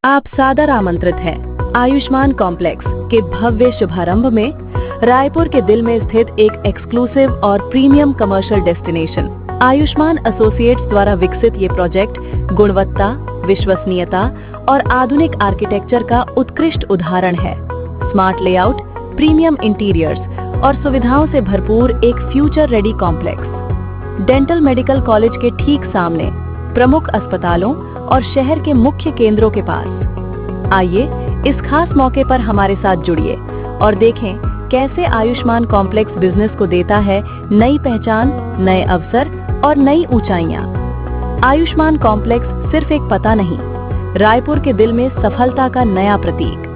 आप सादर आमंत्रित हैं आयुष्मान कॉम्प्लेक्स के भव्य शुभारंभ में रायपुर के दिल में स्थित एक एक्सक्लूसिव और premium commercial destination Ayushman associates द्वारा विकसित ये प्रोजेक्ट गुणवत्ता, विश्वसनीयता और आधुनिक आर्किटेक्चर का उत्कृष्ट उदाहरण है। स्मार्ट लेआउट, प्रीमियम इंटीरियर्स और सुविधाओं से भरपूर एक future ready complex dental medical college के ठीक सामने, प्रमुख अस्पतालों और शहर के मुख्य केंद्रों के पास। आइए इस खास मौके पर हमारे साथ जुड़िए और देखें कैसे आयुष्मान कॉम्प्लेक्स बिजनेस को देता है नई पहचान, नए अवसर और नई ऊंचाइयां। आयुष्मान कॉम्प्लेक्स सिर्फ एक पता नहीं, रायपुर के दिल में सफलता का नया प्रतीक।